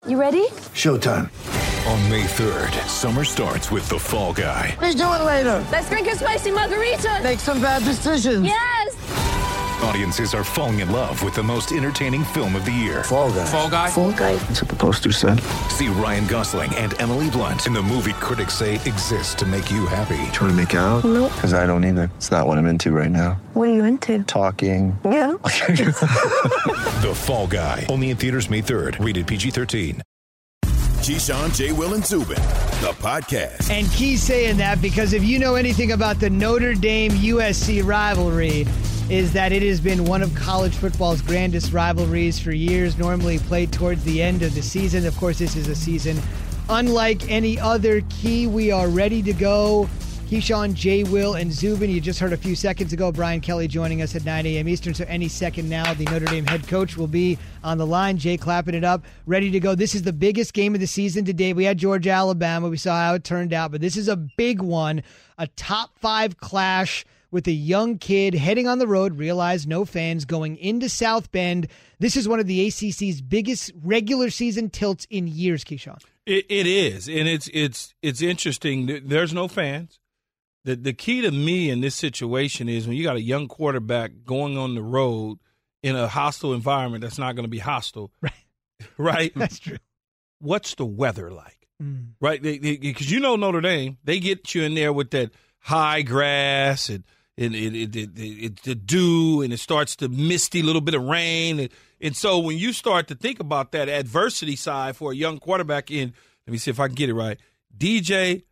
You ready? Showtime. On May 3rd, summer starts with The Fall Guy. Let's do it later. Let's drink a spicy margarita. Make some bad decisions. Yes! Audiences are falling in love with the most entertaining film of the year. Fall Guy. Fall Guy? Fall Guy. That's what the poster said. See Ryan Gosling and Emily Blunt in the movie critics say exists to make you happy. Trying to make it out? Nope. Because I don't either. It's not what I'm into right now. What are you into? Talking. Yeah. The Fall Guy. Only in theaters May 3rd. Rated PG-13. Keyshawn, J. Will, and Zubin, the podcast. And Key's saying that because if you know anything about the Notre Dame-USC rivalry, is that it has been one of college football's grandest rivalries for years, normally played towards the end of the season. Of course, this is a season unlike any other. Key, we are ready to go. Keyshawn, J. Will, and Zubin. You just heard a few seconds ago Brian Kelly joining us at 9 a.m. Eastern, so any second now the Notre Dame head coach will be on the line. Jay clapping it up, ready to go. This is the biggest game of the season today. We had Georgia, Alabama. We saw how it turned out, but this is a big one, a top 5 clash with a young kid heading on the road, realize no fans, going into South Bend. This is one of the ACC's biggest regular season tilts in years, Keyshawn. It is, and it's interesting. There's no fans. The key to me in this situation is when you got a young quarterback going on the road in a hostile environment that's not going to be hostile. Right? That's true. What's the weather like? Right? Because you know Notre Dame, they get you in there with that high grass and the dew, and it starts to misty, little bit of rain. And so when you start to think about that adversity side for a young quarterback in, let me see if I can get it right, DJ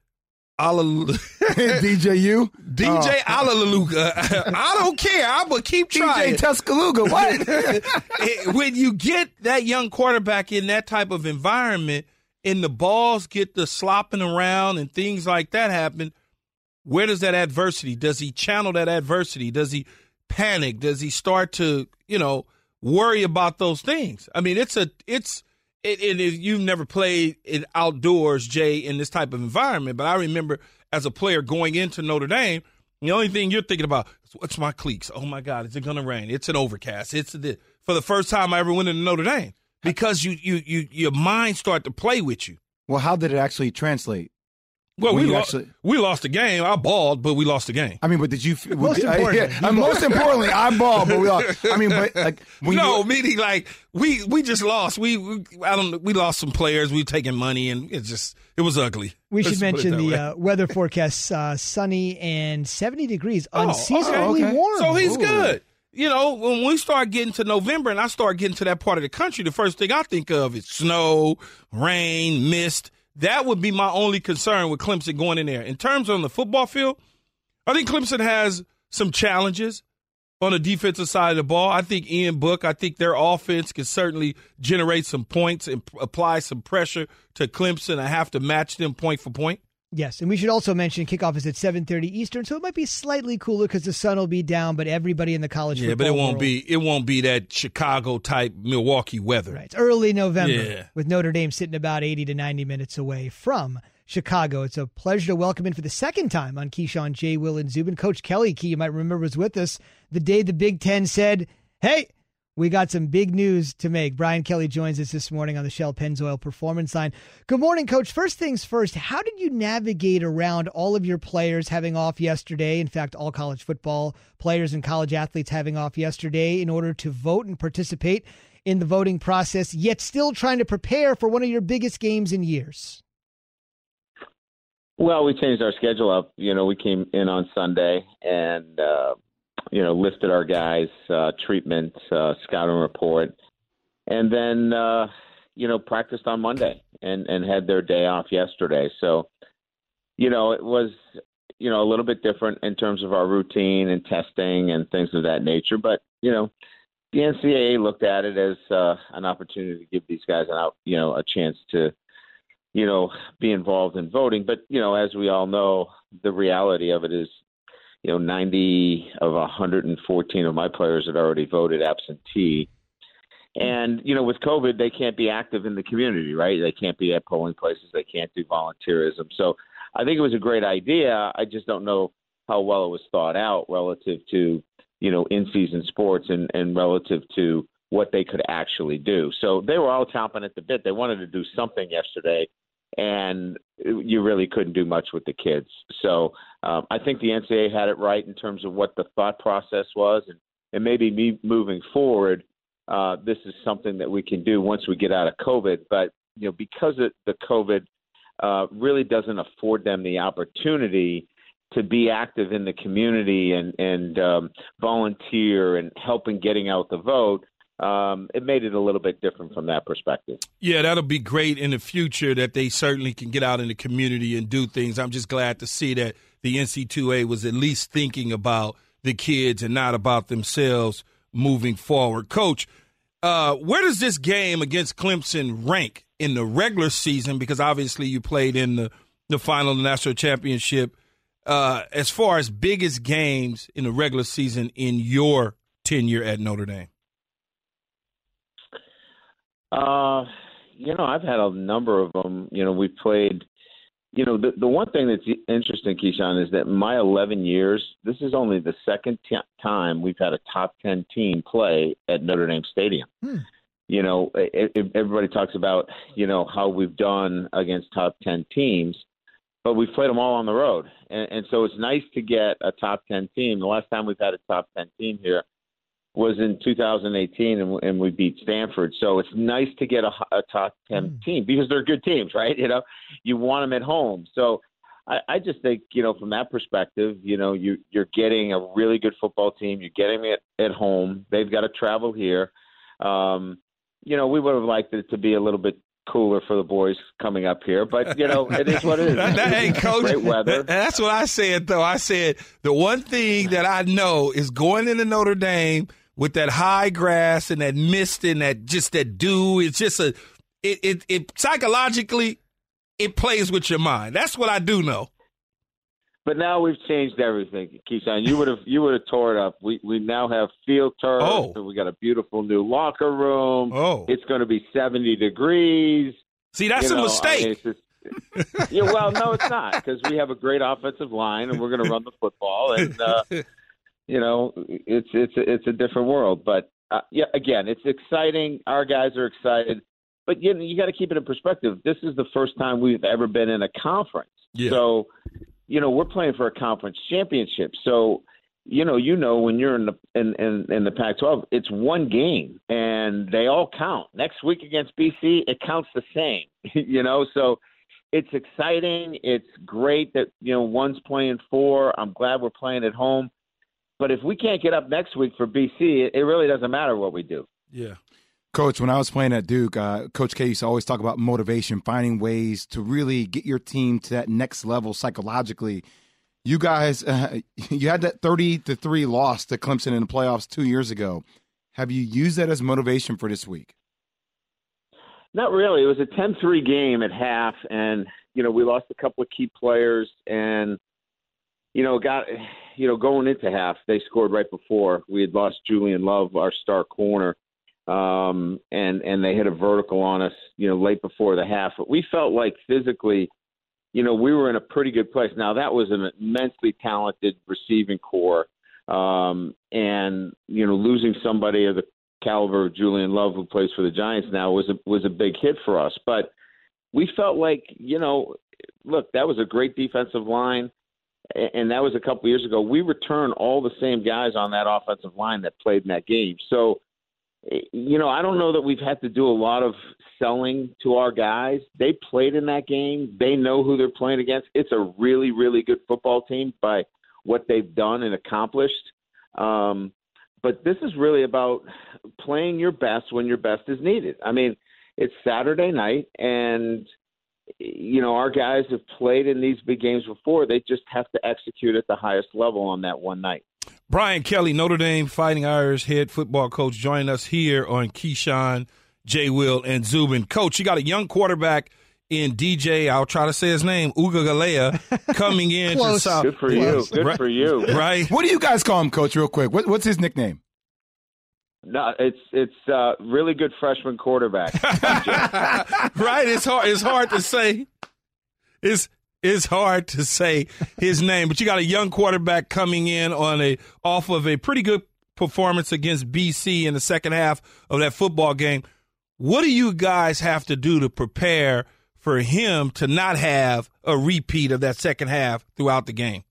DJU? DJ Alaluga. I don't care. I'm going to keep trying. DJ Tuscaloosa. What? When you get that young quarterback in that type of environment and the balls get the slopping around and things like that happen, where does that adversity? Does he channel that adversity? Does he panic? Does he start to, worry about those things? I mean, and if you've never played it outdoors, Jay, in this type of environment, but I remember as a player going into Notre Dame, the only thing you're thinking about is, what's my cleats? Oh, my God, is it going to rain? It's an overcast. For the first time I ever went into Notre Dame, because your mind start to play with you. Well, how did it actually translate? Well, we lost the game. I balled, but we lost the game. I mean, but did you? Most importantly, I balled, but we lost. I mean, but like meaning like we just lost. We lost some players. We taking money, and it was ugly. We should mention the weather forecast: sunny and 70 degrees, unseasonably warm. So he's good. When we start getting to November and I start getting to that part of the country, the first thing I think of is snow, rain, mist. That would be my only concern with Clemson going in there. In terms on the football field, I think Clemson has some challenges on the defensive side of the ball. I think Ian Book, their offense can certainly generate some points and apply some pressure to Clemson. I have to match them point for point. Yes, and we should also mention kickoff is at 7:30 Eastern, so it might be slightly cooler because the sun will be down, but everybody in the college football but it won't world, it won't be that Chicago-type Milwaukee weather. Right, it's early November with Notre Dame sitting about 80 to 90 minutes away from Chicago. It's a pleasure to welcome in for the second time on Keyshawn, J. Will, and Zubin. Coach Kelly Key, you might remember, was with us the day the Big Ten said, hey, we got some big news to make. Brian Kelly joins us this morning on the Shell Pennzoil Performance Line. Good morning, Coach. First things first, how did you navigate around all of your players having off yesterday? In fact, all college football players and college athletes having off yesterday in order to vote and participate in the voting process, yet still trying to prepare for one of your biggest games in years? Well, we changed our schedule up. We came in on Sunday and listed our guys' treatment, scouting report, and then, practiced on Monday and had their day off yesterday. So, it was, a little bit different in terms of our routine and testing and things of that nature. But, the NCAA looked at it as an opportunity to give these guys a chance to, be involved in voting. But, as we all know, the reality of it is, 90 of 114 of my players had already voted absentee. And, with COVID, they can't be active in the community, right? They can't be at polling places. They can't do volunteerism. So I think it was a great idea. I just don't know how well it was thought out relative to, in-season sports and relative to, what they could actually do. So they were all chomping at the bit. They wanted to do something yesterday, and you really couldn't do much with the kids. So I think the NCAA had it right in terms of what the thought process was, and maybe moving forward, this is something that we can do once we get out of COVID. But because the COVID really doesn't afford them the opportunity to be active in the community and volunteer and helping getting out the vote, it made it a little bit different from that perspective. Yeah, that'll be great in the future that they certainly can get out in the community and do things. I'm just glad to see that the NC2A was at least thinking about the kids and not about themselves moving forward. Coach, where does this game against Clemson rank in the regular season? Because obviously you played in the final of the national championship. As far as biggest games in the regular season in your tenure at Notre Dame? I've had a number of them. We played, the one thing that's interesting, Keyshawn, is that in my 11 years, this is only the second time we've had a top 10 team play at Notre Dame Stadium. Everybody talks about, how we've done against top 10 teams, but we've played them all on the road. And so it's nice to get a top 10 team. The last time we've had a top 10 team here was in 2018, and we beat Stanford. So it's nice to get a top 10 team because they're good teams, right? You want them at home. So I just think, from that perspective, you're getting a really good football team. You're getting it at home. They've got to travel here. We would have liked it to be a little bit cooler for the boys coming up here, but it is what it is. Hey, Coach, great weather. That's what I said, though. I said the one thing that I know is going into Notre Dame with that high grass and that mist and that dew. It's just it psychologically it plays with your mind. That's what I do know. But now we've changed everything, Keyshawn. You would have tore it up. We now have field turf. Oh. So we got a beautiful new locker room. Oh. It's going to be 70 degrees. See, that's a mistake. Well, no, it's not, because we have a great offensive line and we're going to run the football, and it's a different world. But again, it's exciting. Our guys are excited, but you got to keep it in perspective. This is the first time we've ever been in a conference. Yeah. So, we're playing for a conference championship. So, when you're in the Pac-12, it's one game and they all count. Next week against BC, it counts the same. So it's exciting. It's great that one's playing 4. I'm glad we're playing at home. But if we can't get up next week for BC, it really doesn't matter what we do. Yeah. Coach, when I was playing at Duke, Coach K used to always talk about motivation, finding ways to really get your team to that next level psychologically. You guys, you had that 30-3 loss to Clemson in the playoffs 2 years ago. Have you used that as motivation for this week? Not really. It was a 10-3 game at half, and we lost a couple of key players, and going into half, they scored right before. We had lost Julian Love, our star corner. And they hit a vertical on us, late before the half. But we felt like physically, we were in a pretty good place. Now, that was an immensely talented receiving core. And losing somebody of the caliber of Julian Love, who plays for the Giants now, was a big hit for us. But we felt like, look, that was a great defensive line. And that was a couple years ago. We returned all the same guys on that offensive line that played in that game. So, I don't know that we've had to do a lot of selling to our guys. They played in that game. They know who they're playing against. It's a really, really good football team by what they've done and accomplished. But this is really about playing your best when your best is needed. I mean, it's Saturday night, and, our guys have played in these big games before. They just have to execute at the highest level on that one night. Brian Kelly, Notre Dame Fighting Irish head football coach, joining us here on Keyshawn, J. Will, and Zubin. Coach, you got a young quarterback in DJ, I'll try to say his name, Uiagalelei, coming in to South. Good for you. Good for you. Right? What do you guys call him, Coach, real quick? What's his nickname? No, it's really good freshman quarterback. Right? It's hard to say. It's hard to say his name, but you got a young quarterback coming in off of a pretty good performance against BC in the second half of that football game. What do you guys have to do to prepare for him to not have a repeat of that second half throughout the game?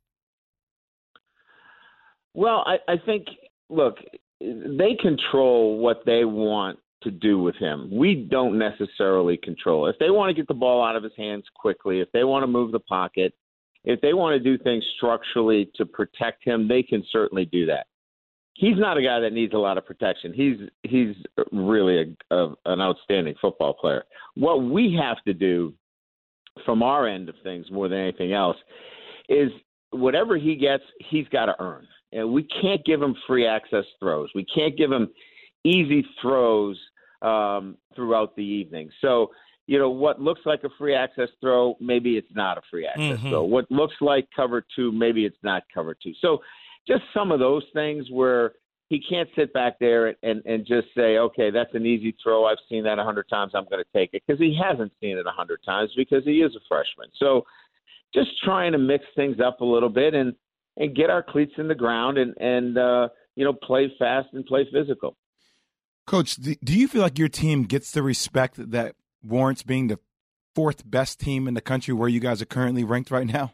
Well, I think, look, they control what they want to do with him. We don't necessarily control it. If they want to get the ball out of his hands quickly, if they want to move the pocket, if they want to do things structurally to protect him, they can certainly do that. He's not a guy that needs a lot of protection. He's really an outstanding football player. What we have to do from our end of things more than anything else is whatever he gets, he's got to earn. And we can't give him free access throws. We can't give him easy throws throughout the evening. So, what looks like a free access throw, maybe it's not a free access throw. What looks like cover two, maybe it's not cover two. So just some of those things where he can't sit back there and just say, okay, that's an easy throw. I've seen that 100 times. I'm going to take it, because he hasn't seen it 100 times because he is a freshman. So just trying to mix things up a little bit and get our cleats in the ground and play fast and play physical. Coach, do you feel like your team gets the respect that warrants being the fourth best team in the country where you guys are currently ranked right now?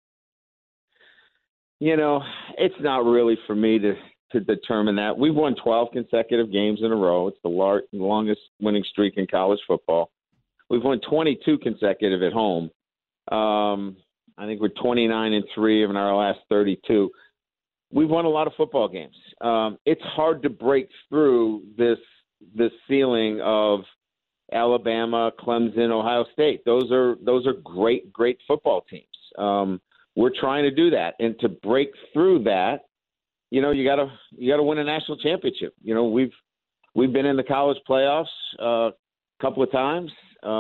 It's not really for me to determine that. We've won 12 consecutive games in a row. It's the longest winning streak in college football. We've won 22 consecutive at home. I think we're 29-3 in our last 32. We've won a lot of football games. It's hard to break through this ceiling of Alabama, Clemson, Ohio State. Those are great football teams. We're trying to do that, and to break through that, you gotta win a national championship. We've been in the college playoffs a couple of times,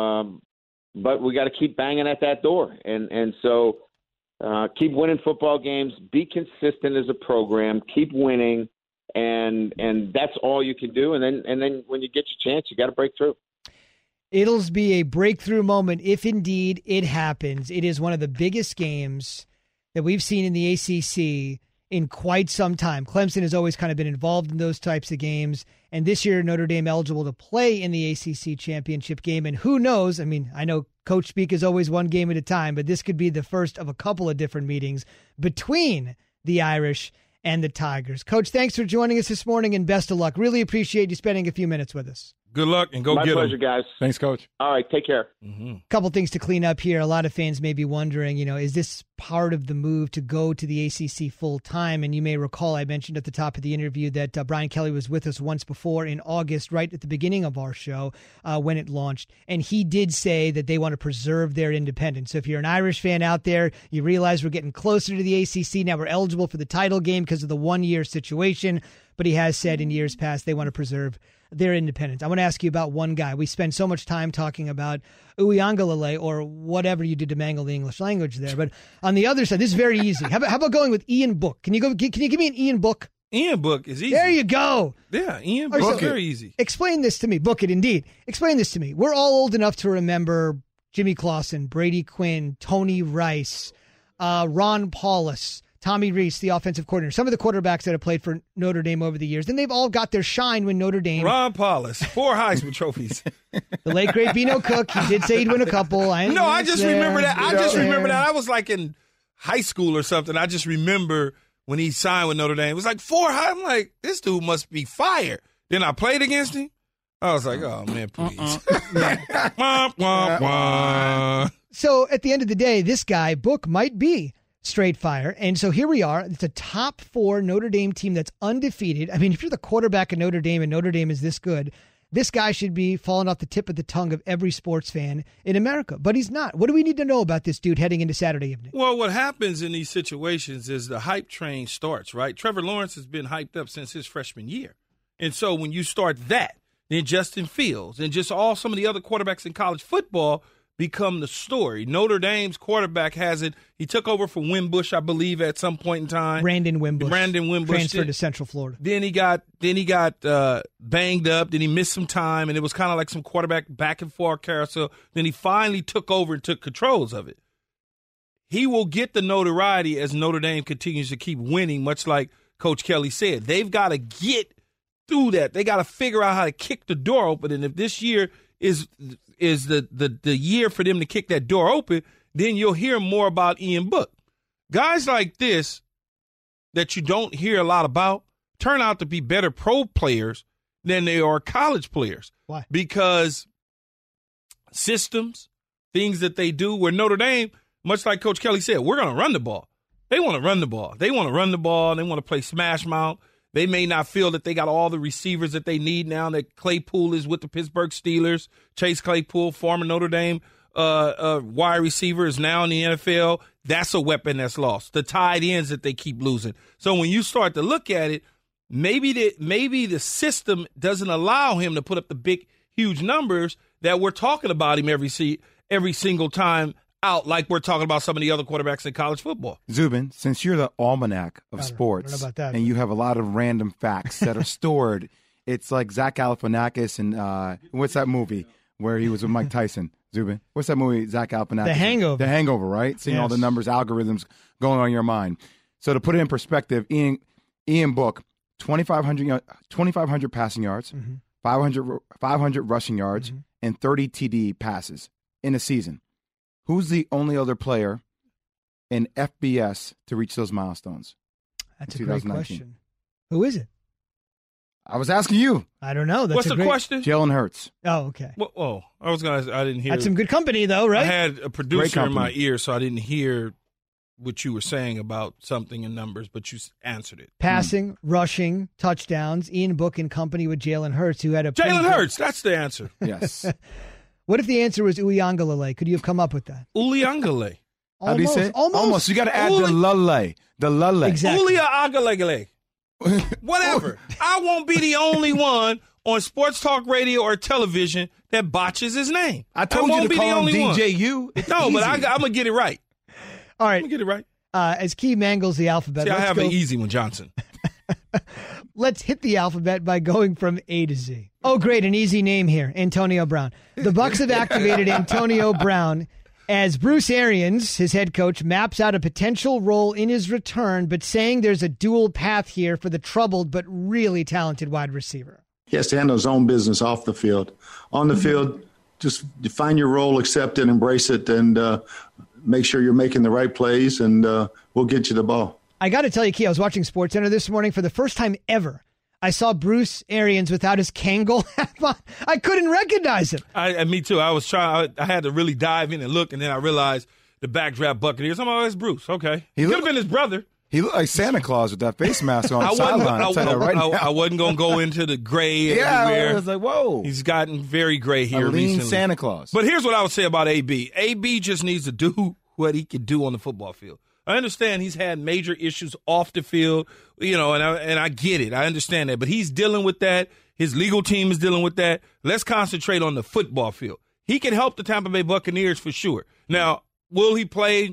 but we got to keep banging at that door, and so keep winning football games. Be consistent as a program. Keep winning, and that's all you can do. And then when you get your chance, you got to break through. It'll be a breakthrough moment if indeed it happens. It is one of the biggest games that we've seen in the ACC in quite some time. Clemson has always kind of been involved in those types of games, and this year Notre Dame eligible to play in the ACC championship game. And who knows? I mean, I know coach speak is always one game at a time, but this could be the first of a couple of different meetings between the Irish and the Tigers. Coach, thanks for joining us this morning, and best of luck. Really appreciate you spending a few minutes with us. Good luck, and go get them. My pleasure, guys. Thanks, Coach. All right, take care. Couple things to clean up here. A lot of fans may be wondering, is this part of the move to go to the ACC full time? And you may recall I mentioned at the top of the interview that Brian Kelly was with us once before in August, right at the beginning of our show when it launched. And he did say that they want to preserve their independence. So if you're an Irish fan out there, you realize we're getting closer to the ACC. Now we're eligible for the title game because of the 1-year situation. But he has said in years past they want to preserve their independence. I want to ask you about one guy. We spend so much time talking about Uiagalelei or whatever you did to mangle the English language there. But on the other side, this is very easy. How about going with Ian Book? Can you give me an Ian Book? Ian Book is easy. There you go. Yeah, Ian Book is very easy. Explain this to me. Book it, indeed. Explain this to me. We're all old enough to remember Jimmy Clausen, Brady Quinn, Tony Rice, Ron Paulus, Tommy Rees, the offensive coordinator, some of the quarterbacks that have played for Notre Dame over the years. And they've all got their shine when Notre Dame. Ron Paulus, 4 Heisman trophies. The late, great Bino Cook. He did say he'd win a couple. I just remember that. I was like in high school or something. I just remember when he signed with Notre Dame. It was like 4 Heisman. I'm like, this dude must be fire. Then I played against him. I was like, oh, man, please. Wah, wah, wah. So at the end of the day, this guy, Book, might be straight fire. And so here we are. It's a top 4 Notre Dame team that's undefeated. I mean, if you're the quarterback of Notre Dame and Notre Dame is this good, this guy should be falling off the tip of the tongue of every sports fan in America. But he's not. What do we need to know about this dude heading into Saturday evening? Well, what happens in these situations is the hype train starts, right? Trevor Lawrence has been hyped up since his freshman year. And so when you start that, then Justin Fields and just all some of the other quarterbacks in college football become the story. Notre Dame's quarterback has it. He took over for Wimbush, I believe, at some point in time. Brandon Wimbush. Transferred to Central Florida. Then he got banged up. Then he missed some time, and it was kind of like some quarterback back and forth carousel. Then he finally took over and took controls of it. He will get the notoriety as Notre Dame continues to keep winning, much like Coach Kelly said. They've got to get through that. They got to figure out how to kick the door open. And if this year is the year for them to kick that door open, then you'll hear more about Ian Book. Guys like this that you don't hear a lot about turn out to be better pro players than they are college players. Why? Because systems, things that they do, where Notre Dame, much like Coach Kelly said, we're going to run the ball. They want to run the ball. They want to run the ball. They want to play smash mouth. They may not feel that they got all the receivers that they need now that Claypool is with the Pittsburgh Steelers. Chase Claypool, former Notre Dame wide receiver, is now in the NFL. That's a weapon that's lost. The tight ends that they keep losing. So when you start to look at it, maybe the system doesn't allow him to put up the big, huge numbers that we're talking about him every single time out, like we're talking about some of the other quarterbacks in college football. Zubin, since you're the almanac of sports, I don't know about that, and you have a lot of random facts that are stored, it's like Zach Galifianakis and what's that movie where he was with Mike Tyson? Zubin, what's that movie? Zach Galifianakis. The Hangover. The Hangover, right? Seeing all the numbers, algorithms going on in your mind. So to put it in perspective, Ian Book, 2,500 passing yards, 500 rushing yards, and 30 TD passes in a season. Who's the only other player in FBS to reach those milestones? That's a great question. Who is it? I was asking you. I don't know. What's the question? Jalen Hurts. Oh, okay. Well, I didn't hear. That's some good company, though, right? I had a producer in my ear, so I didn't hear what you were saying about something in numbers, but you answered it. Passing, rushing, touchdowns, Ian Book and company with Jalen Hurts, who had a... Jalen Hurts, that's the answer. Yes. What if the answer was Uiagalelei? Could you have come up with that? Uiagalelei. How do you say it? Almost. You got to add the lulle. The lulle. Exactly. Uiagalelei. Whatever. I won't be the only one on sports talk radio or television that botches his name. I told you to call him DJU. No, but I'm going to get it right. All right. I'm going to get it right. As Key mangles the alphabet. See, I have an easy one, Johnson. Let's hit the alphabet by going from A to Z. Oh, great. An easy name here. Antonio Brown. The Bucs have activated Antonio Brown as Bruce Arians, his head coach, maps out a potential role in his return, but saying there's a dual path here for the troubled but really talented wide receiver. He has to handle his own business off the field. On the field, just define your role, accept it, embrace it, and make sure you're making the right plays, and we'll get you the ball. I got to tell you, Key, I was watching SportsCenter this morning for the first time ever. I saw Bruce Arians without his Kangol hat on. I couldn't recognize him. Me too. I was trying. I had to really dive in and look, and then I realized the backdraft Buccaneers. I'm always Bruce. Okay, he could have been his brother. He looked like Santa Claus with that face mask on the sideline. I wasn't going to go into the gray everywhere. I was like, whoa. He's gotten very gray here a lean recently. Santa Claus. But here's what I would say about AB. AB just needs to do what he can do on the football field. I understand he's had major issues off the field, and I get it. I understand that. But he's dealing with that. His legal team is dealing with that. Let's concentrate on the football field. He can help the Tampa Bay Buccaneers for sure. Now, will he play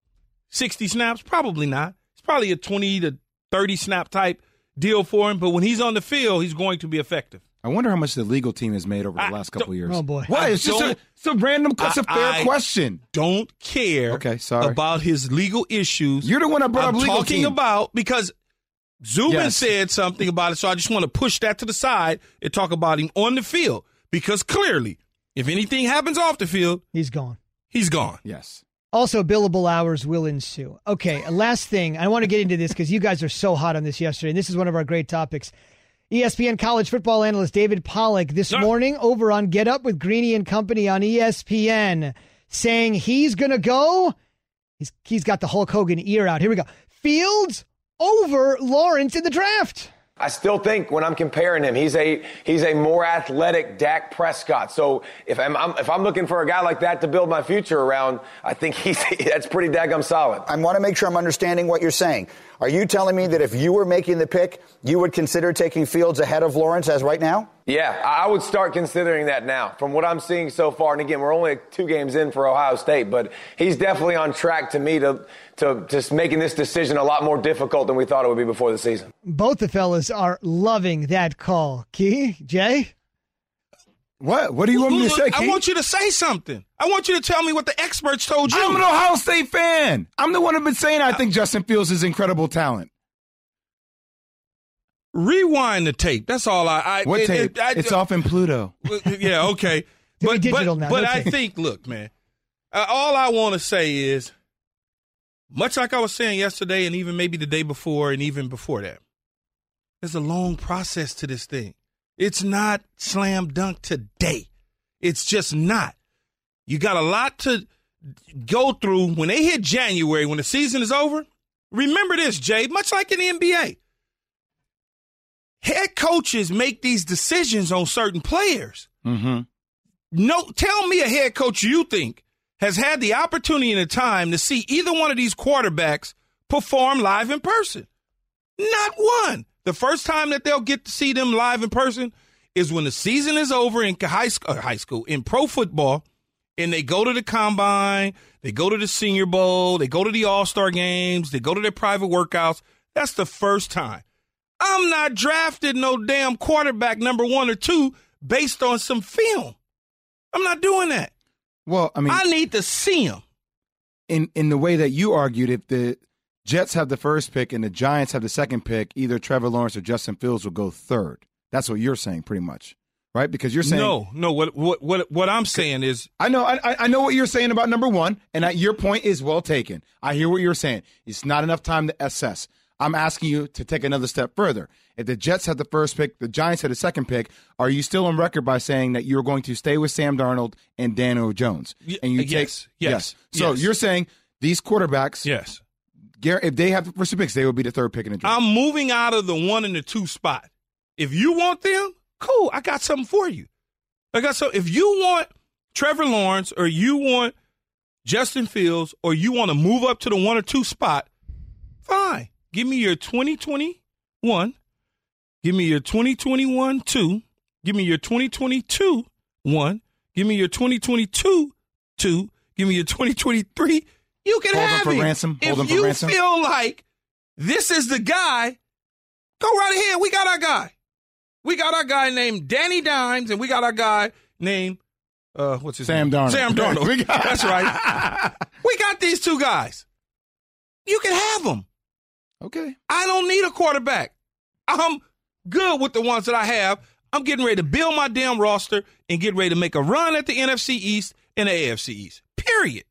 60 snaps? Probably not. It's probably a 20 to 30 snap type deal for him. But when he's on the field, he's going to be effective. I wonder how much the legal team has made over the last couple of years. Oh, boy. What? It's just a random, it's a fair question. Don't care about his legal issues. You're the one that brought up legal team. Because Zubin said something about it, so I just want to push that to the side and talk about him on the field. Because clearly, if anything happens off the field, he's gone. He's gone. Yes. Also, billable hours will ensue. Okay, last thing. I want to get into this because you guys are so hot on this yesterday, and this is one of our great topics. ESPN college football analyst David Pollack this morning over on Get Up with Greeny and Company on ESPN saying he's going to go. He's got the Hulk Hogan ear out. Here we go. Fields over Lawrence in the draft. I still think when I'm comparing him, he's a more athletic Dak Prescott. So if I'm looking for a guy like that to build my future around, I think that's pretty daggum solid. I want to make sure I'm understanding what you're saying. Are you telling me that if you were making the pick, you would consider taking Fields ahead of Lawrence as right now? Yeah, I would start considering that now from what I'm seeing so far. And again, we're only 2 games in for Ohio State, but he's definitely on track to me to just making this decision a lot more difficult than we thought it would be before the season. Both the fellas are loving that call. Key, Jay? What do you want me to say, Key? I want you to say something. I want you to tell me what the experts told you. I'm an Ohio State fan. I'm the one who's been saying I think Justin Fields is incredible talent. Rewind the tape. That's all What tape? It's off in Pluto. Yeah, okay. But I think, look, man, all I want to say is, much like I was saying yesterday and even maybe the day before and even before that, there's a long process to this thing. It's not slam dunk today. It's just not. You got a lot to go through. When they hit January, when the season is over, remember this, Jay, much like in the NBA. Head coaches make these decisions on certain players. Mm-hmm. No, tell me a head coach you think has had the opportunity and the time to see either one of these quarterbacks perform live in person. Not one. The first time that they'll get to see them live in person is when the season is over in high school, in pro football, and they go to the combine, they go to the Senior Bowl, they go to the All-Star games, they go to their private workouts. That's the first time. I'm not drafting no damn quarterback number 1 or 2 based on some film. I'm not doing that. Well, I mean, I need to see him. In the way that you argued, if the Jets have the first pick and the Giants have the second pick, either Trevor Lawrence or Justin Fields will go third. That's what you're saying, pretty much, right? Because you're saying no. What I'm saying is, I know what you're saying about number 1, and your point is well taken. I hear what you're saying. It's not enough time to assess. I'm asking you to take another step further. If the Jets had the first pick, the Giants had the second pick, are you still on record by saying that you're going to stay with Sam Darnold and Daniel Jones? And you yes. So you're saying these quarterbacks, yes, if they have the first picks, they will be the third pick in the draft. I'm moving out of the 1 and the 2 spot. If you want them, cool. I got something for you. If you want Trevor Lawrence or you want Justin Fields or you want to move up to the 1 or 2 spot, fine. Give me your 2021. Give me your 2021 2. Give me your 2022 1. Give me your 2022 2. Give me your 2023. You can have him. If you feel like this is the guy, go right ahead. We got our guy. We got our guy named Danny Dimes, and we got our guy named what's his name? Darnold. Sam Darnold. That's right. We got these 2 guys. You can have them. Okay. I don't need a quarterback. I'm good with the ones that I have. I'm getting ready to build my damn roster and get ready to make a run at the NFC East and the AFC East. Period.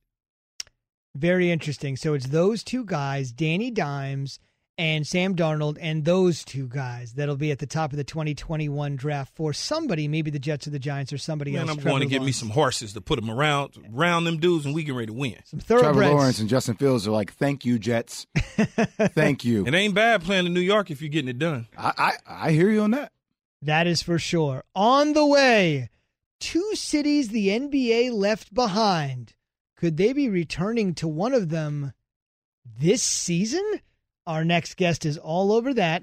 Very interesting. So it's those 2 guys, Danny Dimes and Sam Darnold, and those 2 guys that'll be at the top of the 2021 draft for somebody, maybe the Jets or the Giants or somebody else. I'm going to get me some horses to put them around them dudes, and we get ready to win. Some thoroughbreds. Trevor Lawrence and Justin Fields are like, thank you, Jets. Thank you. It ain't bad playing in New York if you're getting it done. I hear you on that. That is for sure. On the way, 2 cities the NBA left behind. Could they be returning to one of them this season? Our next guest is all over that.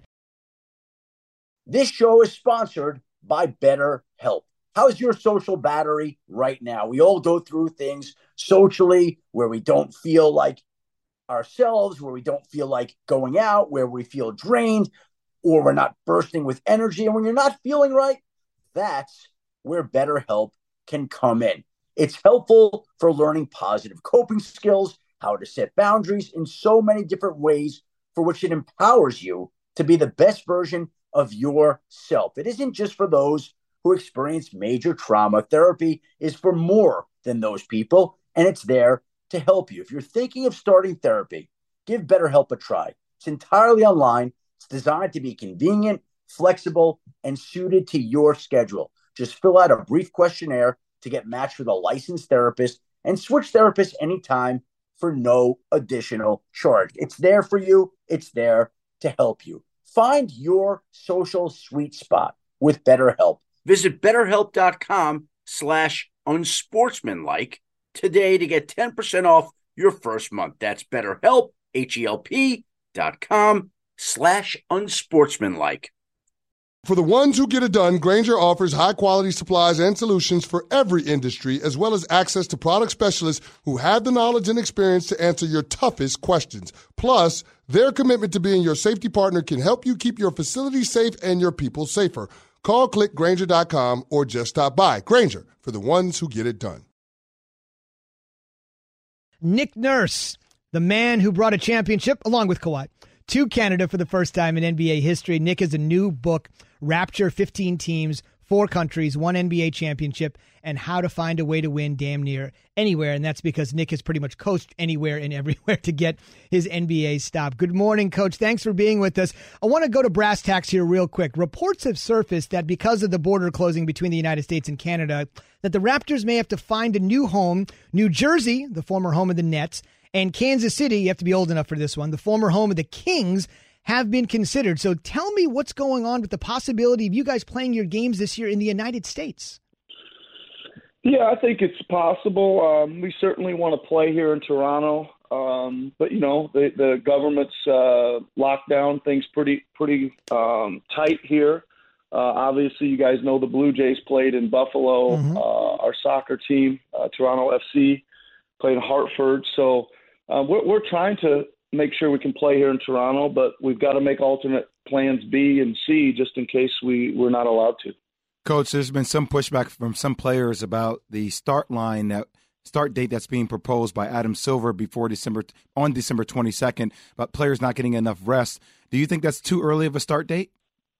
This show is sponsored by BetterHelp. How's your social battery right now? We all go through things socially where we don't feel like ourselves, where we don't feel like going out, where we feel drained, or we're not bursting with energy. And when you're not feeling right, that's where BetterHelp can come in. It's helpful for learning positive coping skills, how to set boundaries in so many different ways, for which it empowers you to be the best version of yourself. It isn't just for those who experience major trauma. Therapy is for more than those people, and it's there to help you. If you're thinking of starting therapy, give BetterHelp a try. It's entirely online. It's designed to be convenient, flexible, and suited to your schedule. Just fill out a brief questionnaire to get matched with a licensed therapist and switch therapists anytime for no additional charge. It's there for you. It's there to help you. Find your social sweet spot with BetterHelp. Visit BetterHelp.com/unsportsmanlike today to get 10% off your first month. That's BetterHelp, HELP.com/unsportsmanlike. For the ones who get it done, Grainger offers high-quality supplies and solutions for every industry, as well as access to product specialists who have the knowledge and experience to answer your toughest questions. Plus, their commitment to being your safety partner can help you keep your facility safe and your people safer. Call, click Grainger.com, or just stop by. Grainger, for the ones who get it done. Nick Nurse, the man who brought a championship, along with Kawhi, to Canada for the first time in NBA history. Nick has a new book, Rapture, 15 Teams, 4 countries, 1 NBA championship, and how to find a way to win damn near anywhere. And that's because Nick has pretty much coached anywhere and everywhere to get his NBA stop. Good morning, Coach. Thanks for being with us. I want to go to brass tacks here real quick. Reports have surfaced that because of the border closing between the United States and Canada, that the Raptors may have to find a new home. New Jersey, the former home of the Nets, and Kansas City, you have to be old enough for this one, the former home of the Kings, have been considered. So tell me what's going on with the possibility of you guys playing your games this year in the United States. Yeah, I think it's possible. We certainly want to play here in Toronto, but the government's locked down things pretty tight here. Obviously, you guys know the Blue Jays played in Buffalo. Our soccer team, Toronto FC, played in Hartford. So we're trying to make sure we can play here in Toronto, but we've got to make alternate plans B and C just in case we're not allowed to. Coach, there's been some pushback from some players about the start date that's being proposed by Adam Silver on December 22nd, about players not getting enough rest. Do you think that's too early of a start date?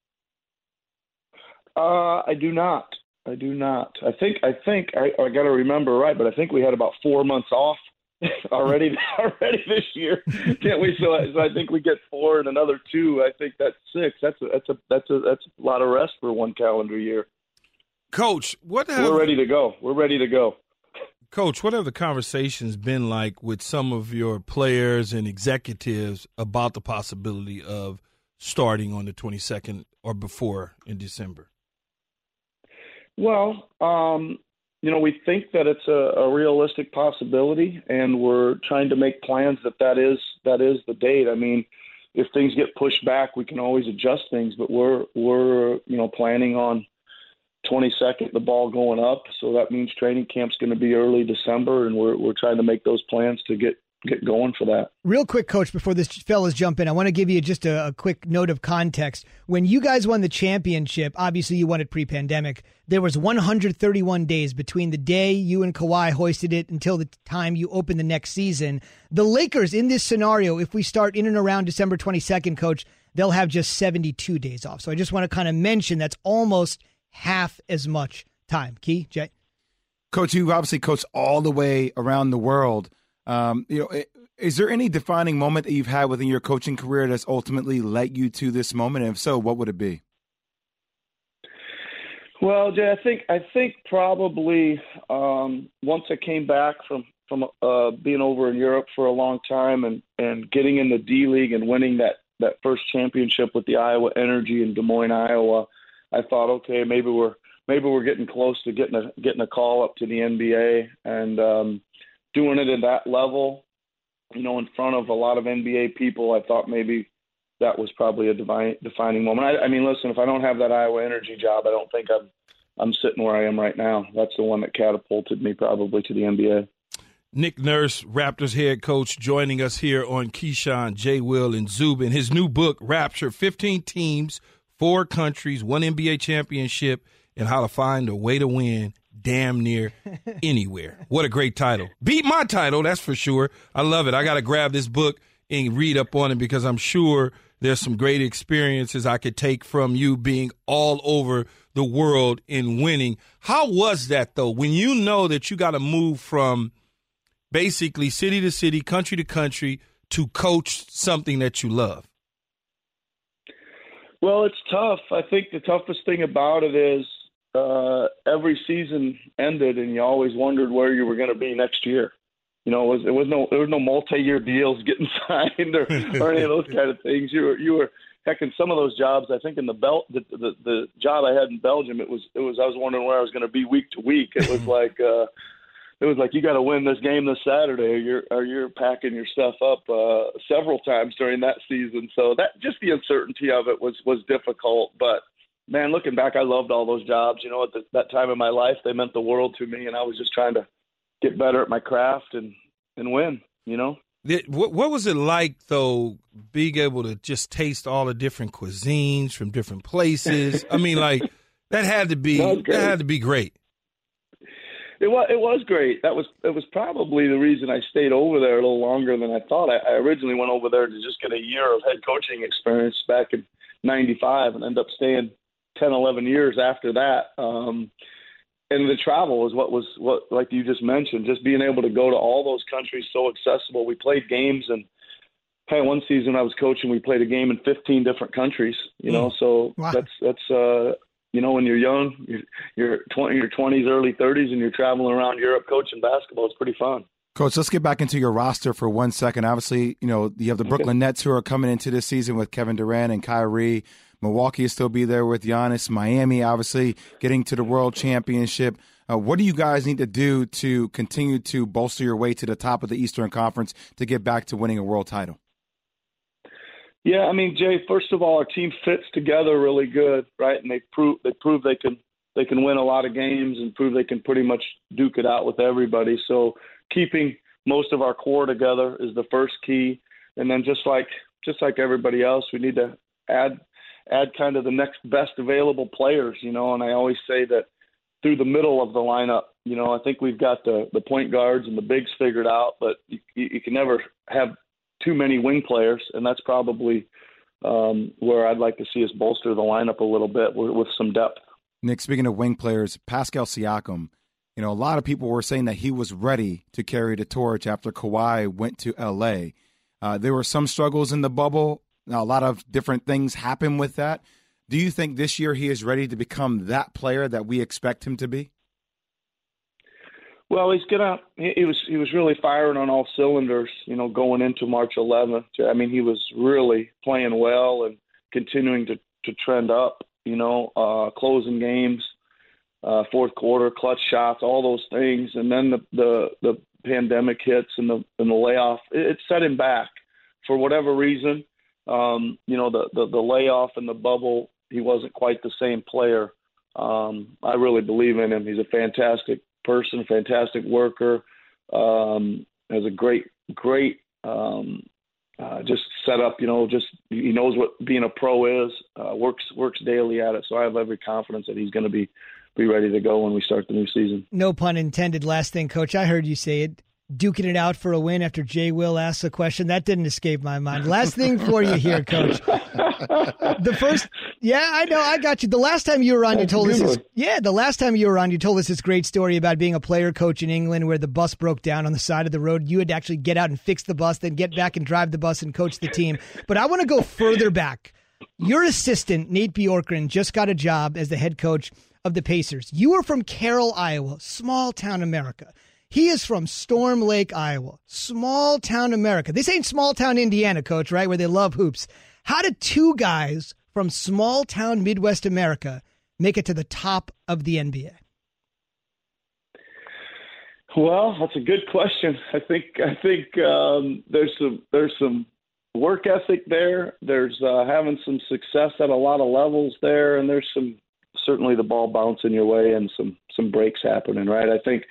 I do not. I think I got to remember right, but I think we had about 4 months off already this year, can't we? So I think we get 4 and another 2. I think that's 6. That's a lot of rest for one calendar year. Coach, we're ready to go. Coach, what have the conversations been like with some of your players and executives about the possibility of starting on the 22nd or before in December? Well, we think that it's a realistic possibility, and we're trying to make plans that is the date. I mean, if things get pushed back, we can always adjust things, but we're planning on 22nd, the ball going up. So that means training camp's going to be early December, and we're trying to make those plans to get going for that. Real quick, Coach, before this fellas jump in, I want to give you just a quick note of context. When you guys won the championship, obviously you won it pre-pandemic, there was 131 days between the day you and Kawhi hoisted it until the time you opened the next season. The Lakers, in this scenario, if we start in and around December 22nd, Coach, they'll have just 72 days off. So I just want to kind of mention that's almost half as much time. Key, Jay? Coach, you've obviously coached all the way around the world. Is there any defining moment that you've had within your coaching career that's ultimately led you to this moment? And if so, what would it be? Well, Jay, I think probably once I came back from being over in Europe for a long time and getting in the D League and winning that first championship with the Iowa Energy in Des Moines, Iowa, I thought, okay, maybe we're getting close to getting a call up to the NBA, and doing it at that level, in front of a lot of NBA people, I thought maybe that was probably a defining moment. I mean, listen, if I don't have that Iowa Energy job, I don't think I'm sitting where I am right now. That's the one that catapulted me probably to the NBA. Nick Nurse, Raptors head coach, joining us here on Keyshawn, J. Will, and Zubin. His new book, Rapture, 15 Teams, 4 Countries, 1 NBA Championship, and How to Find a Way to Win damn near anywhere. What a great title. Beat my title, that's for sure. I love it. I got to grab this book and read up on it because I'm sure there's some great experiences I could take from you being all over the world and winning. How was that, though, when you know that you got to move from basically city to city, country to country to coach something that you love? Well, it's tough. I think the toughest thing about it is every season ended, and you always wondered where you were going to be next year. There was no multi-year deals getting signed or any of those kind of things. You were heck in some of those jobs. I think in the job I had in Belgium, I was wondering where I was going to be week to week. It was like you got to win this game this Saturday, or you're packing your stuff up several times during that season. So that just the uncertainty of it was difficult, but. Man, looking back, I loved all those jobs. At that time in my life, they meant the world to me, and I was just trying to get better at my craft and win, What was it like, though, being able to just taste all the different cuisines from different places? I mean, like, that had to be great. It was great. It was probably the reason I stayed over there a little longer than I thought. I originally went over there to just get a year of head coaching experience back in '95, and ended up staying 10, 11 years after that. And the travel is what like you just mentioned, just being able to go to all those countries so accessible. We played games, and one season I was coaching, we played a game in 15 different countries. So wow. That's when you're young, you're 20s, early 30s, and you're traveling around Europe coaching basketball. It's pretty fun. Coach, let's get back into your roster for 1 second. Obviously, you have the Brooklyn Nets who are coming into this season with Kevin Durant and Kyrie. Milwaukee will still be there with Giannis. Miami, obviously, getting to the World Championship. What do you guys need to do to continue to bolster your way to the top of the Eastern Conference to get back to winning a world title? Yeah, I mean, Jay, first of all, our team fits together really good, right? And they prove they can win a lot of games and prove they can pretty much duke it out with everybody. So keeping most of our core together is the first key. And then just like everybody else, we need to add kind of the next best available players, and I always say that through the middle of the lineup, I think we've got the point guards and the bigs figured out, but you can never have too many wing players, and that's probably where I'd like to see us bolster the lineup a little bit with some depth. Nick, speaking of wing players, Pascal Siakam, a lot of people were saying that he was ready to carry the torch after Kawhi went to L.A. There were some struggles in the bubble. Now, a lot of different things happen with that. Do you think this year he is ready to become that player that we expect him to be? Well, he was really firing on all cylinders, going into March 11th. I mean, he was really playing well and continuing to trend up, closing games, fourth quarter, clutch shots, all those things. And then the pandemic hits and the layoff, it set him back for whatever reason. The layoff and the bubble, he wasn't quite the same player. I really believe in him. He's a fantastic person, fantastic worker, has a great just set up, he knows what being a pro is, works daily at it. So I have every confidence that he's going to be ready to go when we start the new season. No pun intended. Last thing, Coach, I heard you say it. Duking it out for a win after Jay Will asked a question. That didn't escape my mind. Last thing for you here, Coach. I know, I got you. The last time you were on, you told us this great story about being a player coach in England where the bus broke down on the side of the road. You had to actually get out and fix the bus, then get back and drive the bus and coach the team. But I want to go further back. Your assistant, Nate Bjorkgren, just got a job as the head coach of the Pacers. You are from Carroll, Iowa, small town America. He is from Storm Lake, Iowa, small town America. This ain't small town Indiana, Coach, right, where they love hoops. How did two guys from small town Midwest America make it to the top of the NBA? Well, that's a good question. I think there's some work ethic there. There's having some success at a lot of levels there, and there's certainly the ball bouncing your way and some breaks happening, right? I think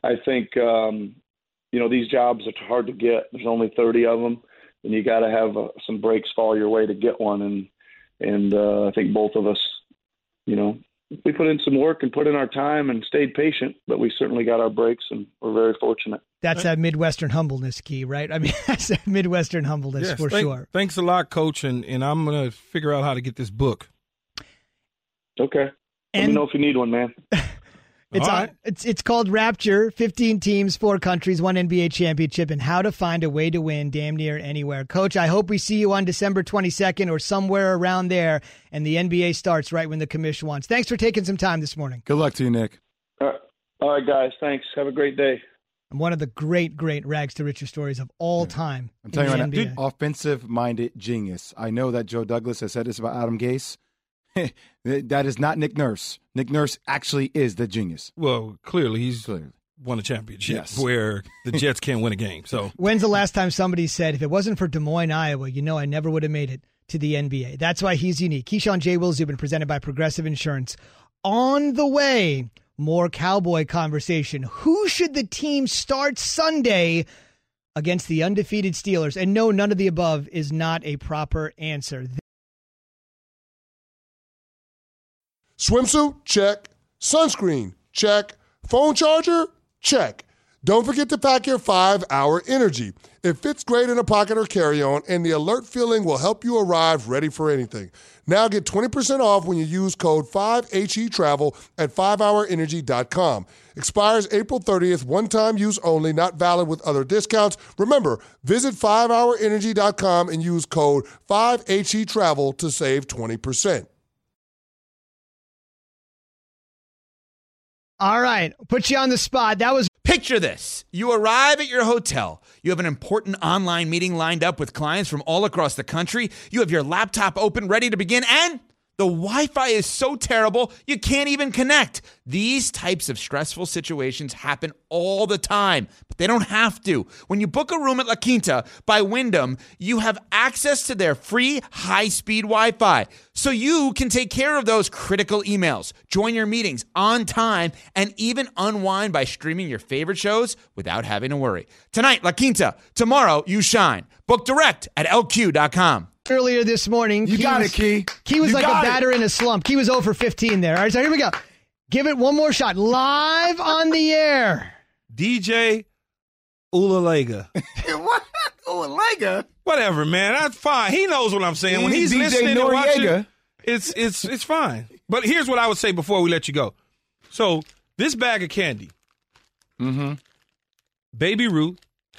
these jobs are hard to get. There's only 30 of them, and you got to have some breaks fall your way to get one. And I think both of us, we put in some work and put in our time and stayed patient, but we certainly got our breaks, and we're very fortunate. That's that Midwestern humbleness key, right? I mean, that's that Midwestern humbleness sure. Thanks a lot, Coach, and I'm going to figure out how to get this book. Okay. Let me know if you need one, man. It's called Rapture, 15 teams, 4 countries, 1 NBA championship, and how to find a way to win damn near anywhere. Coach, I hope we see you on December 22nd or somewhere around there, and the NBA starts right when the commission wants. Thanks for taking some time this morning. Good luck to you, Nick. All right, guys. Thanks. Have a great day. And one of the great rags to riches stories of all time. I'm telling you right now, offensive-minded genius. I know that Joe Douglas has said this about Adam Gase. That is not Nick Nurse. Nick Nurse actually is the genius. Well, clearly he's won a championship where the Jets can't win a game. So when's the last time somebody said, if it wasn't for Des Moines, Iowa, I never would have made it to the NBA? That's why he's unique. Keyshawn J. Will Zubin, presented by Progressive Insurance. On the way, more Cowboy conversation. Who should the team start Sunday against the undefeated Steelers? And no, none of the above is not a proper answer. Swimsuit? Check. Sunscreen? Check. Phone charger? Check. Don't forget to pack your 5-Hour Energy. It fits great in a pocket or carry-on, and the alert feeling will help you arrive ready for anything. Now get 20% off when you use code 5HETRAVEL at 5hourenergy.com. Expires April 30th, one-time use only, not valid with other discounts. Remember, visit 5hourenergy.com and use code 5HETRAVEL to save 20%. All right, put you on the spot. That was. Picture this. You arrive at your hotel. You have an important online meeting lined up with clients from all across the country. You have your laptop open, ready to begin, and the Wi-Fi is so terrible, you can't even connect. These types of stressful situations happen all the time, but they don't have to. When you book a room at La Quinta by Wyndham, you have access to their free high-speed Wi-Fi, so you can take care of those critical emails, join your meetings on time, and even unwind by streaming your favorite shows without having to worry. Tonight, La Quinta. Tomorrow, you shine. Book direct at LQ.com. Earlier this morning, You got it, Key. Key was You like a got it. batter in a slump. Key was 0 for 15 there. All right, so here we go. Give it one more shot. Live on the air. DJ Ulalega. What? Ulalega? Whatever, man. That's fine. He knows what I'm saying. When he's DJ listening and watching, Noriega. it's fine. But here's what I would say before we let you go. So this bag of candy, Baby Ruth,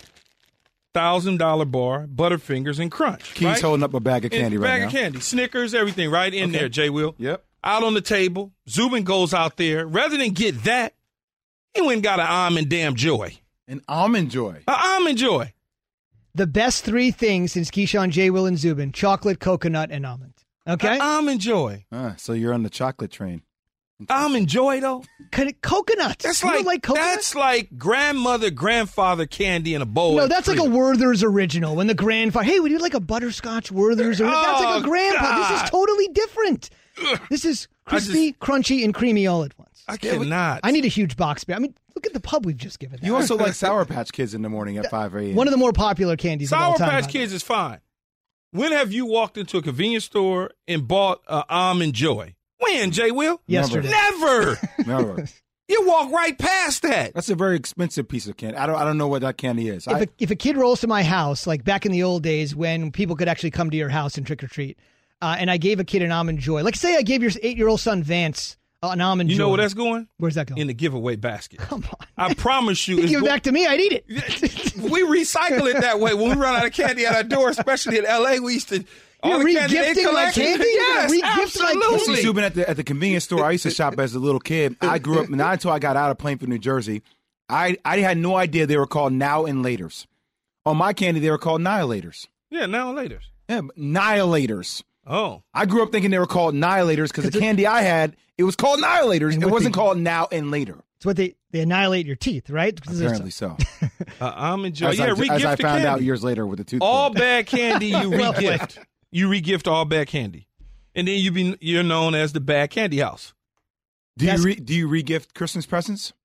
$1,000 bar, Butterfingers, and Crunch. Key's right? holding up a bag of candy right bag now. of candy, Snickers, everything right in there, Jay Will. Yep. Out on the table. Zubin goes out there. Rather than get that, he went and got an Almond Damn Joy. An Almond Joy. An Almond Joy. The best three things since Keyshawn, J. Will, and Zubin: chocolate, coconut, and almond. Okay? An Almond Joy. So you're on the chocolate train. Almond Joy, though? Coconut. That's You don't like coconut? that's like grandmother, grandfather candy in a bowl. No, at that's like a Freedom. Werther's original. When the grandfather, hey, would you like a butterscotch Werther's original? That's like a grandpa. This God. is totally different. This is crispy, crunchy, and creamy all at once. I cannot. I need a huge box. I mean, look at the pub we've just given. You also like Sour Patch Kids in the morning at 5 a.m. One of the more popular candies of all Sour time. Patch by the way. Kids is fine. When have you walked into a convenience store and bought an Almond Joy? When, Jay Will? Yesterday. Never. Never. You walk right past that. That's a very expensive piece of candy. I don't know what that candy is. If a kid rolls to my house, like back in the old days when people could actually come to your house and trick or treat, and I gave a kid an Almond Joy, like say I gave your 8-year-old son Vance an Almond Joy. You know where that's going? Where's that going? In the giveaway basket. Come on. I promise you. You it's give it back to me, I'd eat it. We recycle it that way. When we run out of candy at our door, especially in L.A., we used to. All You're the candy they re-gifting my collect. candy? Yes, You're re-gifting my candy? absolutely. Zubin, at the convenience store I used to shop as a little kid. I grew up, not until I got out of Plainfield, New Jersey. I had no idea they were called Now and Laters. On my candy, they were called Nihilators. Yeah, now and later. Yeah, but Nihilators. Oh. I grew up thinking they were called Nihilators because the candy I had, it was called Nihilators. It wasn't called Now and Later. It's what they annihilate your teeth, right? Apparently so. Almond Joy. As Yeah, I re-gift the found candy. out years later with the toothpick. All bad candy you Well re-gift. You re-gift all bad candy. And then you're known as the Bad Candy House. Do you re-gift Christmas presents?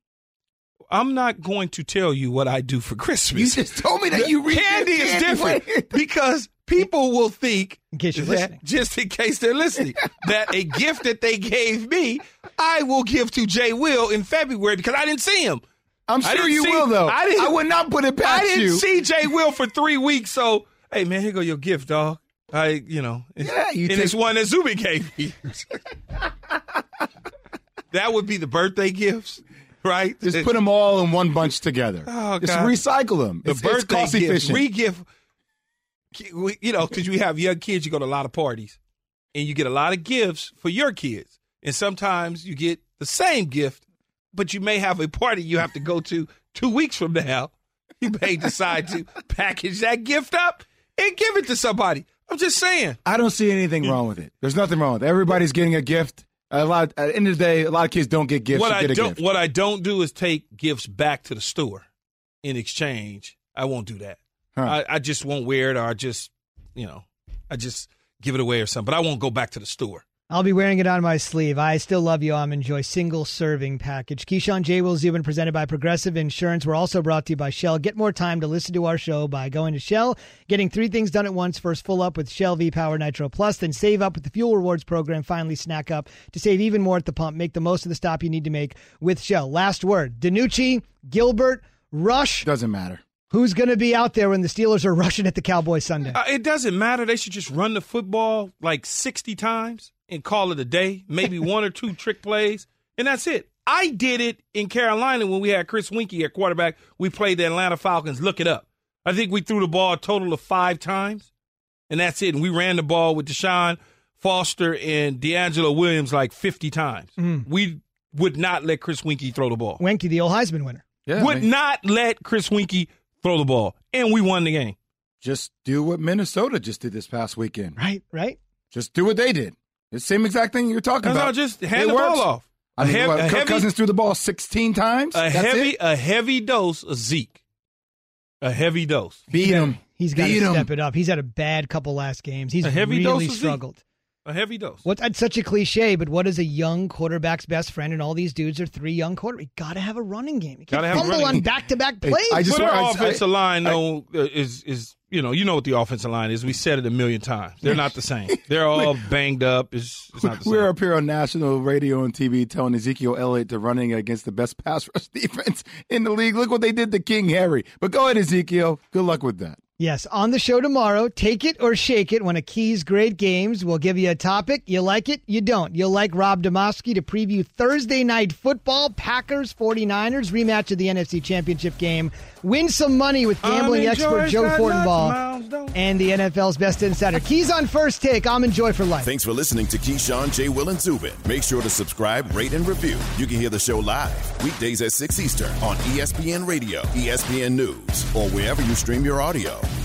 I'm not going to tell you what I do for Christmas. You just told me that you re-gift Candy is different because people will think, in case you're that, listening, just in case they're listening, that a gift that they gave me, I will give to Jay Will in February because I didn't see him. I'm sure you will, though. I would not put it past you. I didn't see Jay Will for 3 weeks, so, hey, man, here go your gift, dog. And it's one that Zubin gave me. That would be the birthday gifts, right? Just put them all in one bunch together. Oh, Just God. recycle them. The It's birthday cost gifts, efficient. re-gift. Because we have young kids, you go to a lot of parties, and you get a lot of gifts for your kids. And sometimes you get the same gift, but you may have a party you have to go to 2 weeks from now. You may decide to package that gift up and give it to somebody. I'm just saying. I don't see anything wrong with it. There's nothing wrong with it. Everybody's getting a gift. At the end of the day, a lot of kids don't get gifts. What to get a gift. I don't do is take gifts back to the store in exchange. I won't do that. Huh. I just won't wear it, or I just give it away or something. But I won't go back to the store I'll be wearing it on my sleeve. I still love you. Enjoy single serving package. Keyshawn, J. Will Zubin, presented by Progressive Insurance. We're also brought to you by Shell. Get more time to listen to our show by going to Shell, getting 3 things done at once. First, full up with Shell V-Power Nitro Plus, then save up with the Fuel Rewards program. Finally, snack up to save even more at the pump. Make the most of the stop you need to make with Shell. Last word, DiNucci, Gilbert, Rush. Doesn't matter. Who's going to be out there when the Steelers are rushing at the Cowboys Sunday? It doesn't matter. They should just run the football like 60 times and call it a day. Maybe 1 or 2 trick plays, and that's it. I did it in Carolina when we had Chris Winkie at quarterback. We played the Atlanta Falcons. Look it up. I think we threw the ball a total of 5 times, and that's it. And we ran the ball with Deshaun Foster and D'Angelo Williams like 50 times. We would not let Chris Winkie throw the ball. Winkie, the old Heisman winner. Yeah, would not let Chris Winkie throw the ball, and we won the game. Just do what Minnesota just did this past weekend. Right. Just do what they did. The same exact thing you're talking about. Just hand the ball off. Kirk Cousins threw the ball 16 times. A heavy dose of Zeke. A heavy dose. Beat him. He's got to step it up. He's had a bad couple last games. He's really struggled. A heavy dose. That's such a cliche, but what is a young quarterback's best friend? And all these dudes are 3 young quarterbacks. You got to have a running game. You can't fumble on back-to-back plays. But our offensive line, though, is you know what the offensive line is. We said it a million times. They're not the same. They're all banged up. It's not the same. We're up here on national radio and TV telling Ezekiel Elliott to running against the best pass rush defense in the league. Look what they did to King Harry. But go ahead, Ezekiel. Good luck with that. Yes, on the show tomorrow, Take It or Shake It, one of Key's great games. We'll give you a topic. You like it, you don't. You'll like Rob Demovsky to preview Thursday Night Football, Packers, 49ers, rematch of the NFC Championship game. Win some money with gambling expert Joe Fortenbaugh and the NFL's best insider. Keys on First Take. I'm Enjoy for Life. Thanks for listening to Keyshawn, J. Will, and Zubin. Make sure to subscribe, rate, and review. You can hear the show live weekdays at 6 Eastern on ESPN Radio, ESPN News, or wherever you stream your audio.